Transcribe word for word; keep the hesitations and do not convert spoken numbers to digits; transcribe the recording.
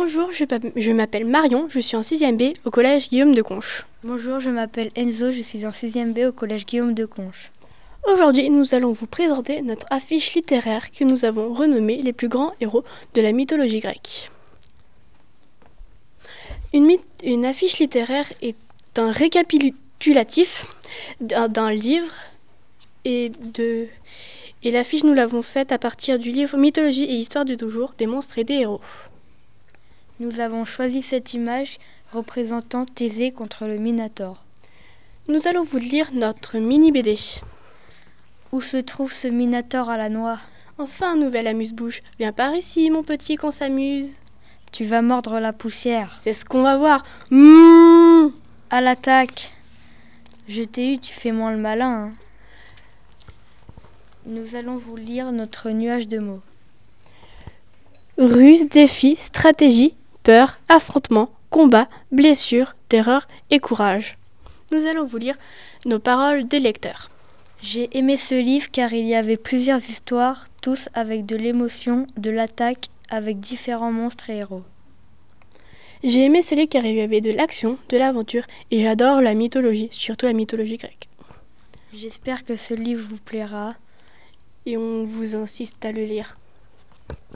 Bonjour, je, je m'appelle Marion, je suis en sixième B au collège Guillaume de Conches. Bonjour, je m'appelle Enzo, je suis en sixième B au collège Guillaume de Conches. Aujourd'hui, nous allons vous présenter notre affiche littéraire que nous avons renommée Les plus grands héros de la mythologie grecque. Une, myth- une affiche littéraire est un récapitulatif d'un, d'un livre et, de, et l'affiche nous l'avons faite à partir du livre Mythologie et histoire de toujours des monstres et des héros. Nous avons choisi cette image représentant Thésée contre le Minotaure. Nous allons vous lire notre mini-B D. Où se trouve ce Minotaure à la noix ? Enfin un nouvel amuse-bouche. Viens par ici, mon petit, qu'on s'amuse. Tu vas mordre la poussière. C'est ce qu'on va voir. Mmh À l'attaque. Je t'ai eu, tu fais moins le malin. Hein. Nous allons vous lire notre nuage de mots. Ruse, défi, stratégie, peur, affrontement, combat, blessure, terreur et courage. Nous allons vous lire nos paroles de lecteurs. J'ai aimé ce livre car il y avait plusieurs histoires, tous avec de l'émotion, de l'attaque, avec différents monstres et héros. J'ai aimé ce livre car il y avait de l'action, de l'aventure et j'adore la mythologie, surtout la mythologie grecque. J'espère que ce livre vous plaira. Et on vous insiste à le lire.